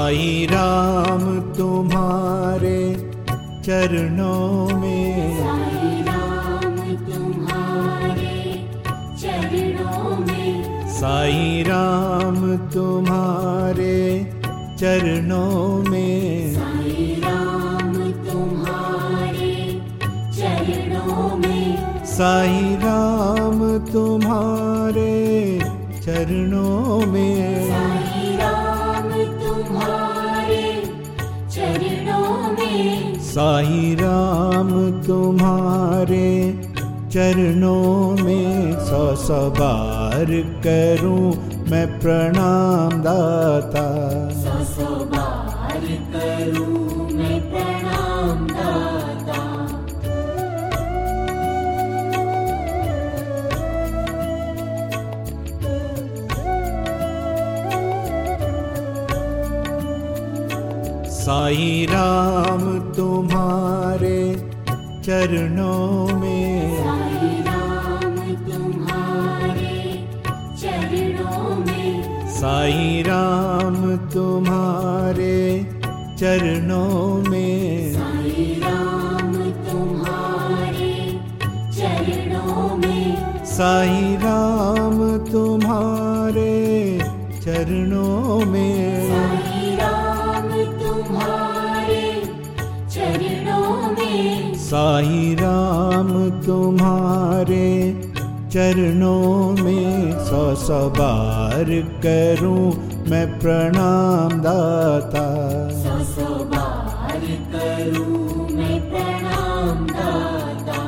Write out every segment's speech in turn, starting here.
साईं राम तुम्हारे चरणों में, साईं राम तुम्हारे चरणों में, साईं राम तुम्हारे चरणों में, साईं राम तुम्हारे चरणों में, साईं राम तुम्हारे चरणों में, साईं राम तुम्हारे चरणों में, साईं राम तुम्हारे चरणों में। 100 बार करूं मैं प्रणाम दाता, 100 बार करूं मैं प्रणाम दाता। साईं राम तुम्हारे चरणों में, साईं राम तुम्हारे चरणों में, साईं राम तुम्हारे चरणों में, साईं राम तुम्हारे चरणों में, साईं राम तुम्हारे चरणों में, साईं राम तुम्हारे चरणों में, साईं राम तुम्हारे चरणों में। 100 बार करूं मैं प्रणाम दाता, 100 बार करूं मैं प्रणाम दाता।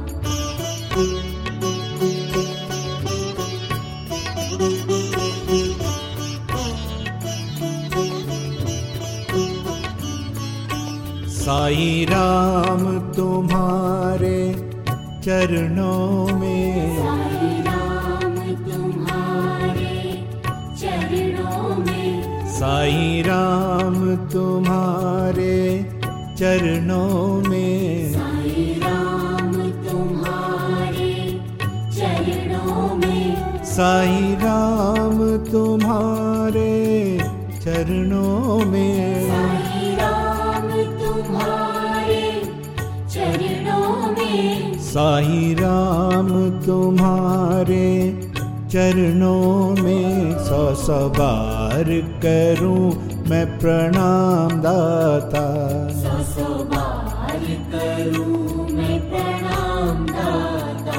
साईं राम तुम्हारे चरणों में, साईं राम तुम्हारे चरणों में, साईं राम तुम्हारे चरणों में, साईं राम तुम्हारे चरणों में, साईं राम तुम्हारे चरणों में, साईं राम तुम्हारे चरणों में, साईं राम तुम्हारे चरणों में। 100 बार करूं मैं प्रणाम दाता, 100 बार करूं मैं प्रणाम दाता।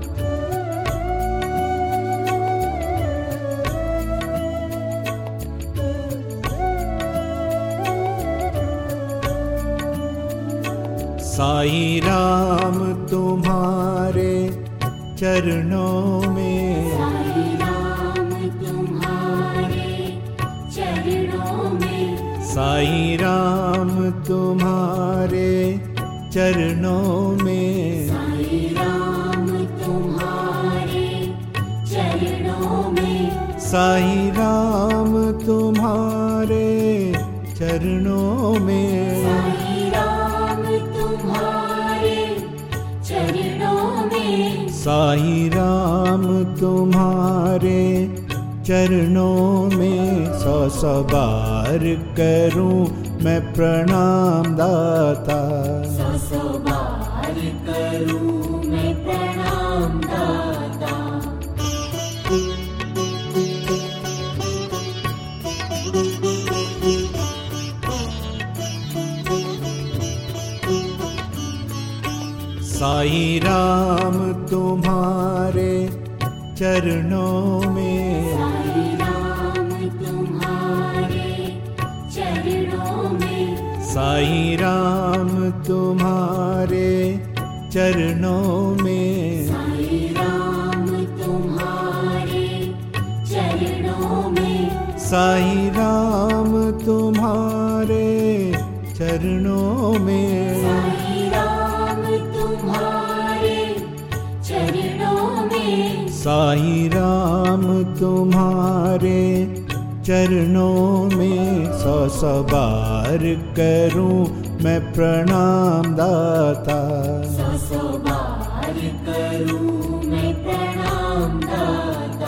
साईं राम तुम्हारे चरणों में, साईं राम तुम्हारे चरणों में, साईं राम तुम्हारे चरणों में, साईं राम तुम्हारे चरणों में, साईं राम तुम्हारे चरणों में, साईं राम तुम्हारे चरणों में, साईं राम तुम्हारे चरणों में। 100 बार करूं मैं प्रणाम दाता, 100 बार करूं मैं प्रणाम दाता। साईं राम तुम्हारे चरणों में, साईं राम तुम्हारे चरणों में, साईं राम तुम्हारे चरणों में, साईं राम तुम्हारे चरणों में, साईं राम तुम्हारे चरणों में, साईं राम तुम्हारे चरणों में, साईं राम तुम्हारे चरणों में। 100 बार करूं मैं प्रणाम दाता, 100 बार करूं मैं प्रणाम दाता।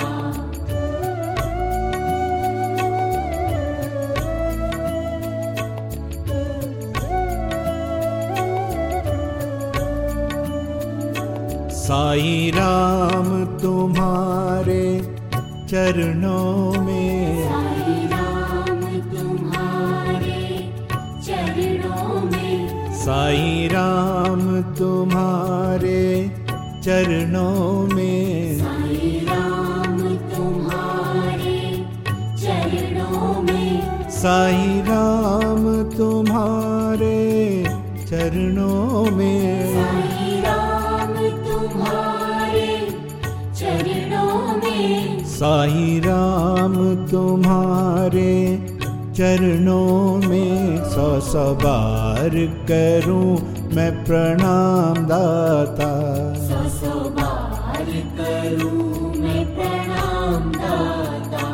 साईं राम तुम्हारे चरणों में, साईं राम तुम्हारे चरणों में, साईं राम तुम्हारे चरणों में, साईं राम तुम्हारे चरणों में, साईं राम तुम्हारे चरणों में, साईं राम तुम्हारे चरणों में, साईं राम तुम्हारे चरणों में 100 बार करूं मैं प्रणाम दाता, 100 बार करूं मैं प्रणाम दाता।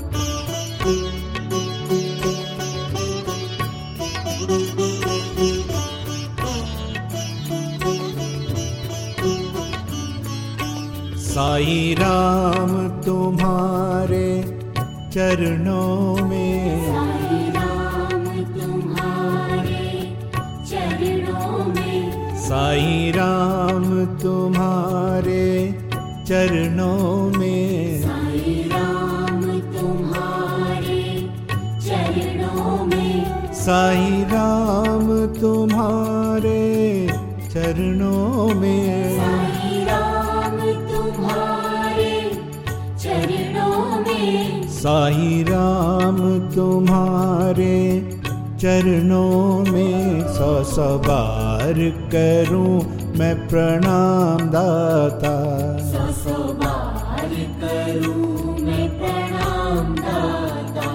साईं राम तुम्हारे चरणों में, साईं राम तुम्हारे चरणों में, साईं राम तुम्हारे चरणों में, साईं राम तुम्हारे चरणों में, साईं राम तुम्हारे चरणों में, साईं राम तुम्हारे चरणों में, साईं राम तुम्हारे चरणों में 100 बार करूं मैं प्रणाम दाता, 100 बार करूं मैं प्रणाम दाता।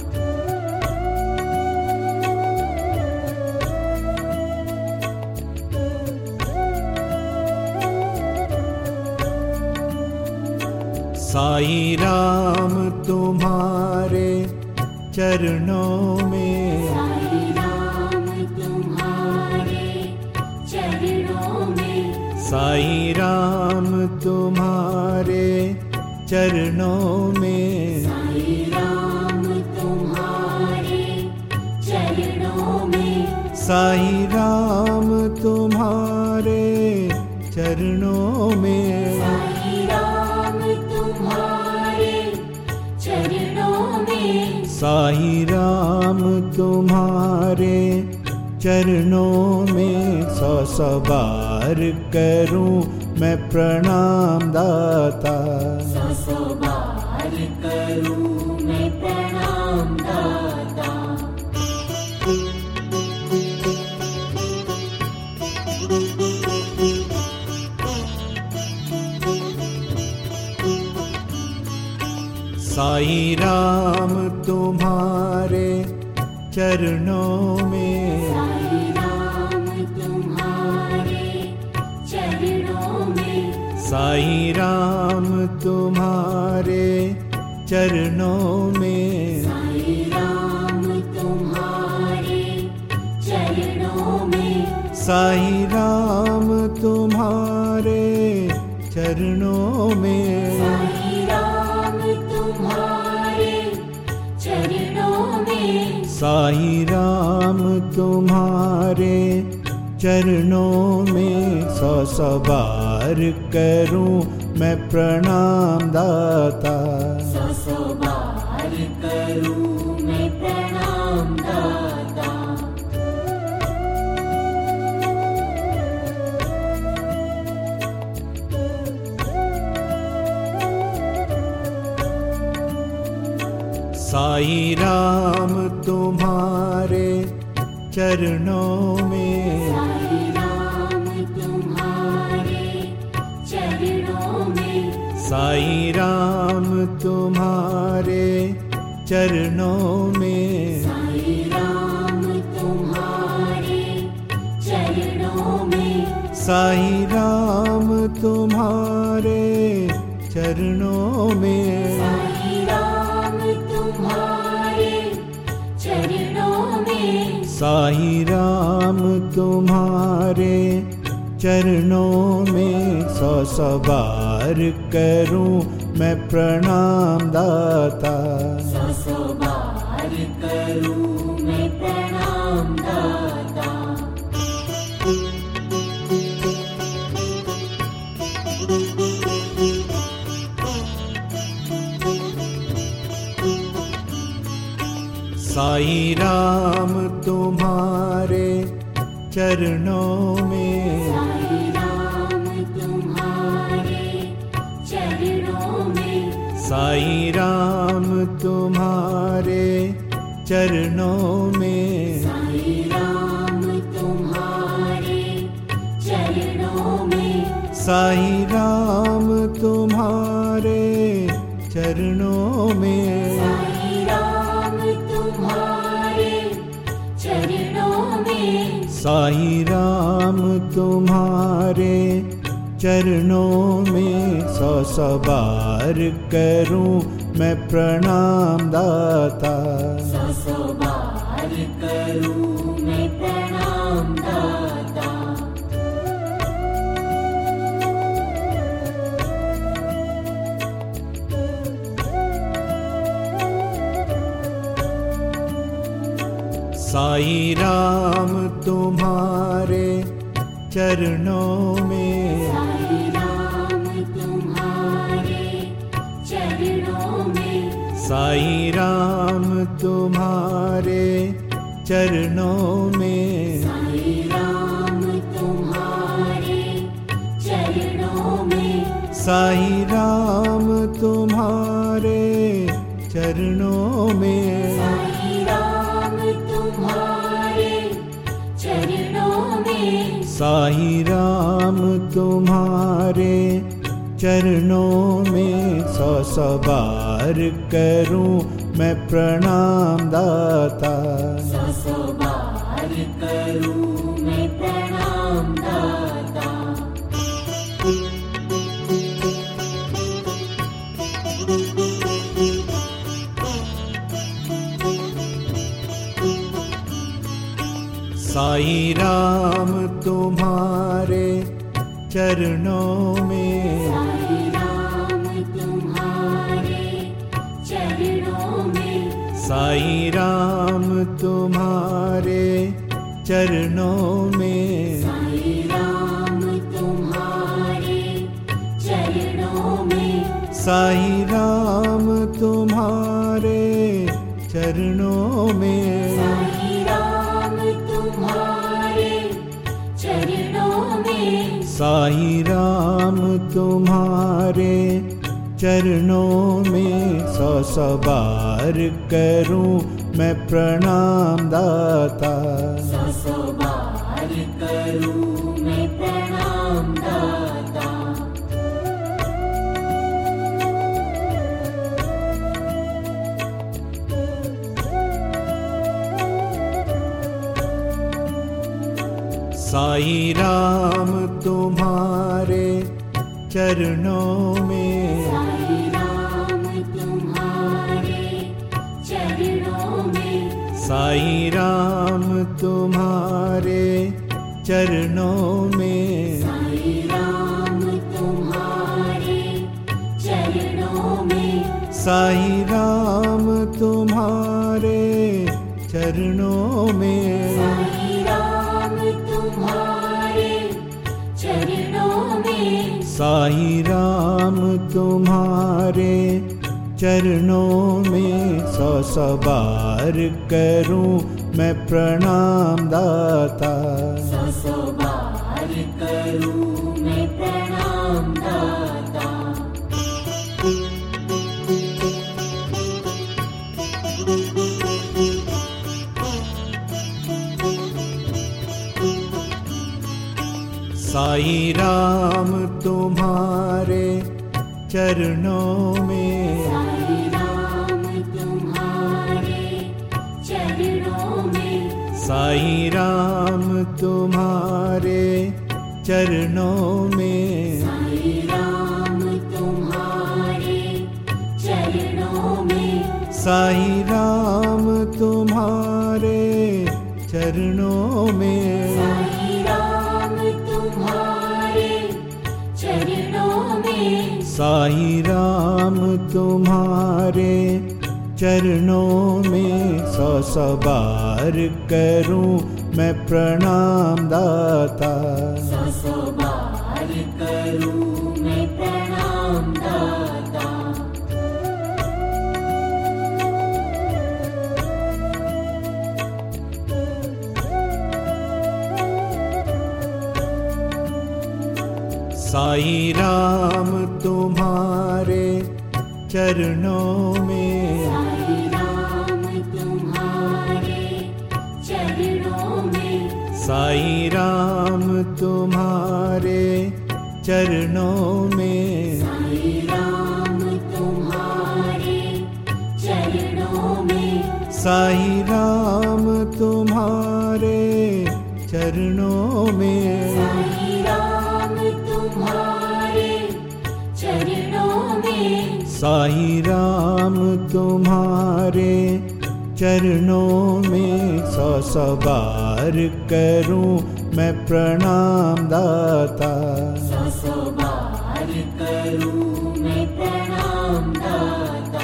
साईं राम तुम्हारे चरणों में, साईं राम तुम्हारे चरणों में, साईं राम तुम्हारे चरणों में, साईं राम तुम्हारे चरणों में, साईं राम तुम्हारे चरणों में, साईं राम तुम्हारे चरणों में, साईं राम तुम्हारे चरणों में 100 बार करूं मैं प्रणाम दाता, 100 बार करूं मैं प्रणाम दाता। साईं राम तुम्हारे चरणों में, साईं राम तुम्हारे चरणों में, साईं राम तुम्हारे चरणों में, साईं राम तुम्हारे चरणों में, साईं राम तुम्हारे चरणों में, साईं राम तुम्हारे चरणों में, साईं राम तुम्हारे चरणों में 100 बार करूं मैं प्रणाम दाता, 100 बार करूं मैं प्रणाम दाता। साईं राम तुम्हारे चरणों में, साईं राम तुम्हारे चरणों में, साईं राम तुम्हारे चरणों में, साईं राम तुम्हारे चरणों में, साईं राम तुम्हारे चरणों में, साईं राम तुम्हारे चरणों में, साईं राम तुम्हारे चरणों में 100 बार करूं मैं प्रणाम दाता, 100 बार करूं मैं प्रणाम दाता। साईं राम तुम्हारे चरणों में, साईं राम तुम्हारे चरणों में, साईं राम तुम्हारे चरणों में, साईं राम तुम्हारे चरणों में, साईं राम तुम्हारे चरणों में, साईं राम तुम्हारे चरणों में, साईं राम तुम्हारे चरणों में 100 बार करूं मैं प्रणाम दाता, 100 बार करूं मैं प्रणाम दाता। साईं राम तुम्हारे चरणों में, साईं राम तुम्हारे चरणों में, साईं राम तुम्हारे चरणों में, साईं राम तुम्हारे चरणों में, साईं राम तुम्हारे चरणों में, साईं राम तुम्हारे चरणों में, साईं राम तुम्हारे चरणों में 100 बार करूं मैं प्रणाम दाता, 100 बार करूं मैं प्रणाम दाता। साईं राम तुम्हारे चरणों में, साईं राम तुम्हारे चरणों में, साईं राम तुम्हारे चरणों में, साईं राम तुम्हारे चरणों में, साईं राम तुम्हारे चरणों में, साईं राम तुम्हारे चरणों में, साईं राम तुम्हारे चरणों में 100 बार करूं मैं प्रणाम दाता, 100 बार करूं मैं प्रणाम दाता। साईं राम तुम्हारे चरणों में, साईं राम तुम्हारे चरणों में, साईं राम तुम्हारे चरणों में, साईं राम तुम्हारे चरणों में, साईं राम तुम्हारे चरणों में, साईं राम तुम्हारे चरणों में, साईं राम तुम्हारे चरणों में 100 बार करूं मैं प्रणाम दाता, 100 बार करूं मैं प्रणाम दाता। साईं राम तुम्हारे चरणों में, साईं राम तुम्हारे चरणों में, साईं राम तुम्हारे चरणों में, साईं राम तुम्हारे चरणों में, साईं राम तुम्हारे चरणों में, साईं राम तुम्हारे चरणों में, साईं राम तुम्हारे चरणों में 100 बार करूं मैं प्रणाम दाता, 100 बार करूं मैं साईं राम तुम्हारे चरणों में, साईं राम तुम्हारे चरणों में, साईं राम तुम्हारे चरणों में, साईं राम तुम्हारे चरणों में, साईं राम तुम्हारे चरणों में, साईं राम तुम्हारे चरणों में, साईं राम तुम्हारे चरणों में 100 बार करूं मैं प्रणाम दाता। 100 बार करूं मैं प्रणाम दाता।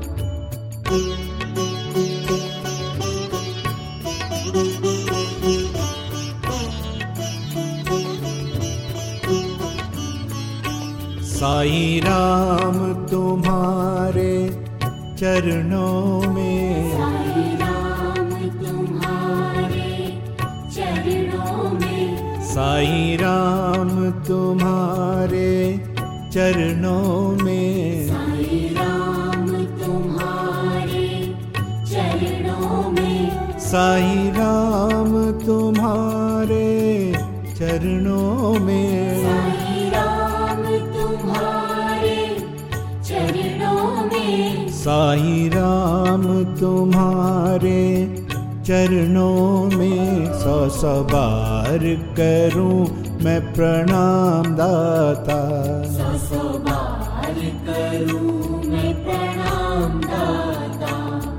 साईं राम तुम्हारे चरणों में, साईं राम तुम्हारे चरणों में, साईं राम तुम्हारे चरणों में, साईं राम तुम्हारे चरणों में, साईं राम तुम्हारे चरणों में, साईं राम तुम्हारे चरणों में, साईं राम तुम्हारे चरणों में 100 बार करूं मैं प्रणाम दाता। 100 बार करूं मैं प्रणाम दाता।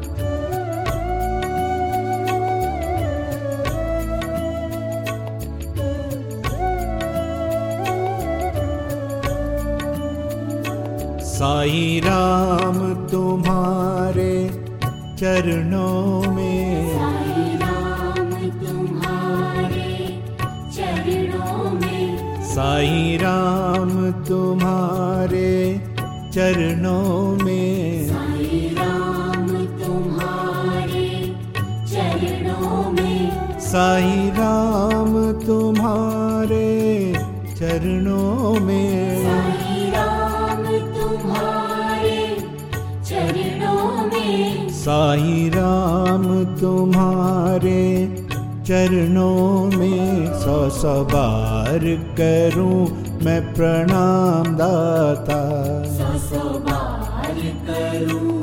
साईं राम तुम्हारे चरणों में, साईं राम तुम्हारे चरणों में, साईं राम तुम्हारे चरणों में, साईं राम तुम्हारे चरणों में, साईं राम तुम्हारे चरणों में, साईं राम तुम्हारे चरणों में, साईं राम तुम्हारे चरणों में 100 बार करूं मैं प्रणाम दाता। 100 बार करूं